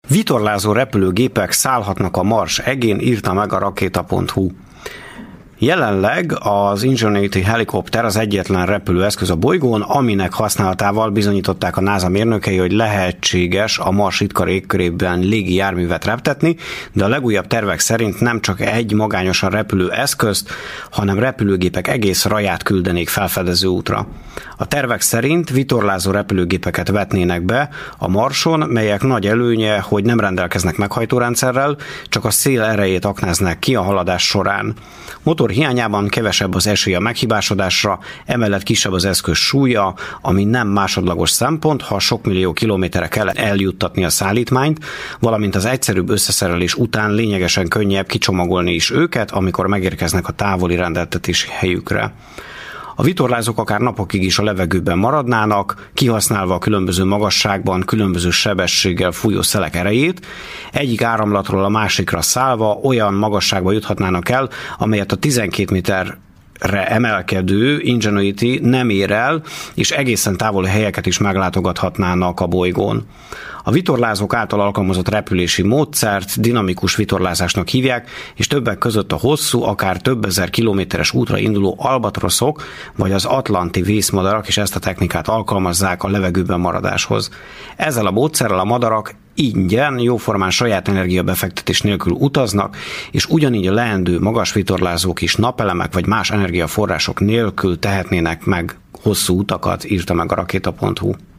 Vitorlázó repülőgépek szállhatnak a Mars egén, írta meg a rakéta.hu. Jelenleg az Ingenuity helikopter az egyetlen repülőeszköz a bolygón, aminek használatával bizonyították a NASA mérnökei, hogy lehetséges a Mars ritka légkörében légi járművet reptetni, de a legújabb tervek szerint nem csak egy magányosan repülő eszközt, hanem repülőgépek egész raját küldenék felfedező útra. A tervek szerint vitorlázó repülőgépeket vetnének be a Marson, melyek nagy előnye, hogy nem rendelkeznek meghajtórendszerrel, csak a szél erejét aknáznák ki a haladás során. Motor hiányában kevesebb az esély a meghibásodásra, emellett kisebb az eszköz súlya, ami nem másodlagos szempont, ha sok millió kilométerre kell eljuttatni a szállítmányt, valamint az egyszerűbb összeszerelés után lényegesen könnyebb kicsomagolni is őket, amikor megérkeznek a távoli rendeltetési helyükre. A vitorlázók akár napokig is a levegőben maradnának, kihasználva a különböző magasságban, különböző sebességgel fújó szelek erejét, egyik áramlatról a másikra szállva olyan magasságba juthatnának el, amelyet a 12 méterre emelkedő Ingenuity nem ér el, és egészen távoli helyeket is meglátogathatnának a bolygón. A vitorlázók által alkalmazott repülési módszert dinamikus vitorlázásnak hívják, és többek között a hosszú, akár több ezer kilométeres útra induló albatroszok vagy az atlanti vészmadarak is ezt a technikát alkalmazzák a levegőben maradáshoz. Ezzel a módszerrel a madarak ingyen, jóformán saját energiabefektetés nélkül utaznak, és ugyanígy a leendő magas vitorlázók is napelemek vagy más energiaforrások nélkül tehetnének meg hosszú utakat, írta meg a rakéta.hu.